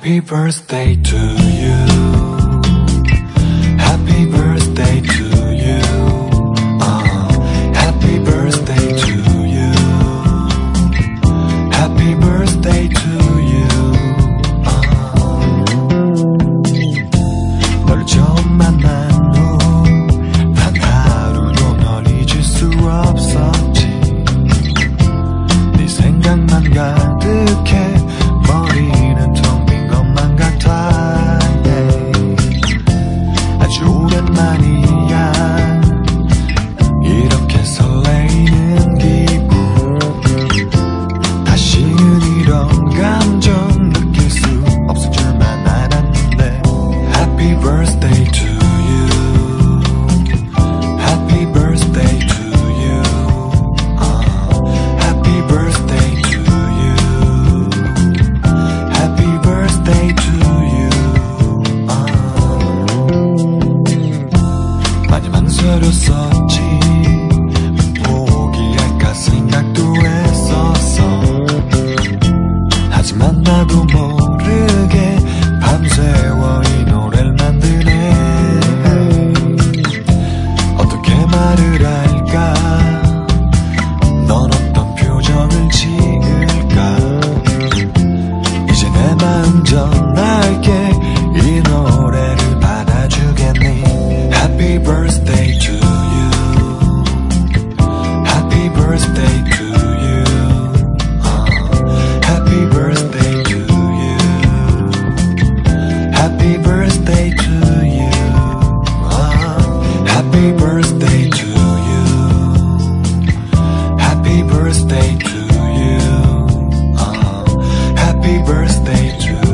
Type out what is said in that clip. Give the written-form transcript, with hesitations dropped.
Happy birthday to you. Happy birthday to you. Happy birthday to you. Happy birthday to you. 널 처음 만난 후 단 하루도 널 잊을 수 없었지. 네 생각만 가득해 머리는 텅 빈 것만 같아. 아주 오랜만이야 이렇게 설레이는 기분. 다시는 이런 감정 느낄 수 없을 줄만 알았는데. Happy birthday to you. Happy birthday to you. Happy birthday to you. Happy birthday to you. 많이 망설였었지. 포기할까 생각도 했었어. 하지만 나도 모르게 밤새워 이 노래를 만드네. 어떻게 말을 할까? 넌 어떤 표정을 지을까? 이제 내 마음 전할게. 이 노래를 받아주겠니? Happy birthday to you. Happy birthday to you. Happy birthday to you. Happy birthday to you. Happy birthday to you. Happy birthday to you. Happy birthday to you.